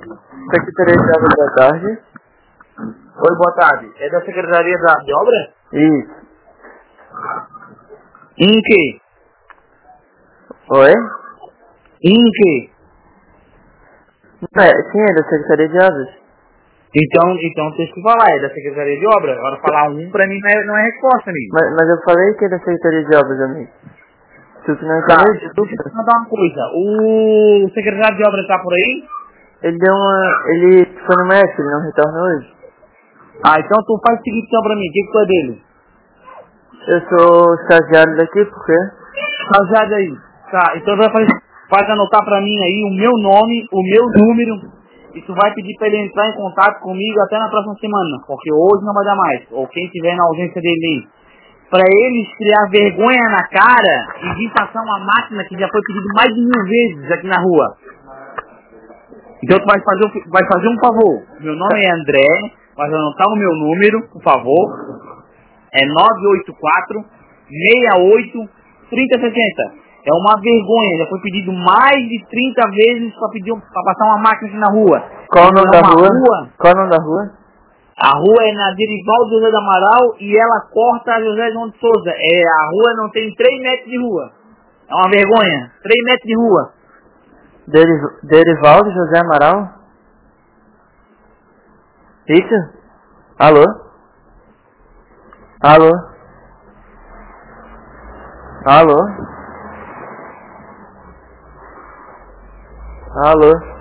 Secretaria de Obras da tarde. Oi, boa tarde. É da Secretaria de Obras? Isso. Em que? Oi? Em que? Sim, é da Secretaria de Obras. Então tem que falar, é da Secretaria de Obras. Agora falar pra mim não é resposta, amigo. Mas eu falei que é da Secretaria de Obras, amigo. Tu que não Tá, entendeu, deixa eu desculpa. te contar uma coisa. O secretário de Obras tá por aí? Ele foi no médico, ele não retorna hoje. Ah, então tu faz o seguinte então pra mim. O que tu é dele? Eu sou estagiário daqui, por quê? Rapaziada aí. Tá, então vai anotar pra mim aí o meu nome, o meu número. E tu vai pedir pra ele entrar em contato comigo até na próxima semana. Porque hoje não vai dar mais. Ou quem tiver na ausência dele aí. Pra eles criar vergonha na cara e vir passar uma máquina que já foi pedido mais de 1000 vezes aqui na rua. Então tu vai fazer um favor. Meu nome é André, vai anotar o meu número, por favor. É 984 68 3060. É uma vergonha, já foi pedido mais de 30 vezes pra passar uma máquina aqui na rua. Qual o E não nome é da uma rua? Qual o nome da rua? A rua é na Derivaldo José do Amaral e ela corta a José João de Souza. A rua não tem 3 metros de rua. É uma vergonha. 3 metros de rua. Derivaldo José Amaral? Isso? Alô? Alô? Alô? Alô?